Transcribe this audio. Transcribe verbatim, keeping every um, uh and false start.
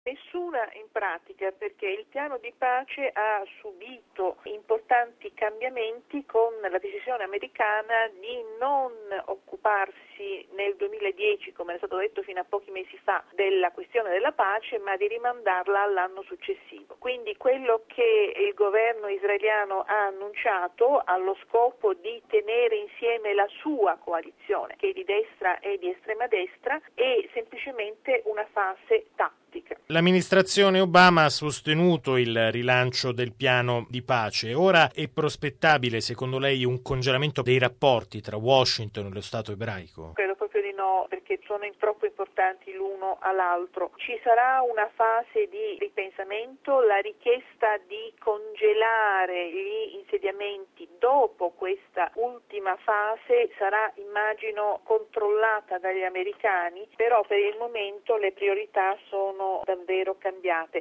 Nessuna in pratica, perché il piano di pace ha subito importanti cambiamenti con la decisione americana di non occuparsi nel duemiladieci, come è stato detto fino a pochi mesi fa, della questione della pace, ma di rimandarla all'anno successivo. Quindi quello che il governo israeliano ha annunciato ha lo scopo di tenere insieme la sua coalizione, che è di destra e di estrema destra, e semplicemente una fase tattica. L'amministrazione Obama ha sostenuto il rilancio del piano di pace. Ora è prospettabile, secondo lei, un congelamento dei rapporti tra Washington e lo Stato ebraico? Credo proprio di no, perché sono troppo importanti l'uno all'altro. Ci sarà una fase di ripensamento, la richiesta di congelare gli insediamenti dopo questa ultima fase sarà, immagino, controllata dagli americani, però per il momento le priorità sono davvero cambiate.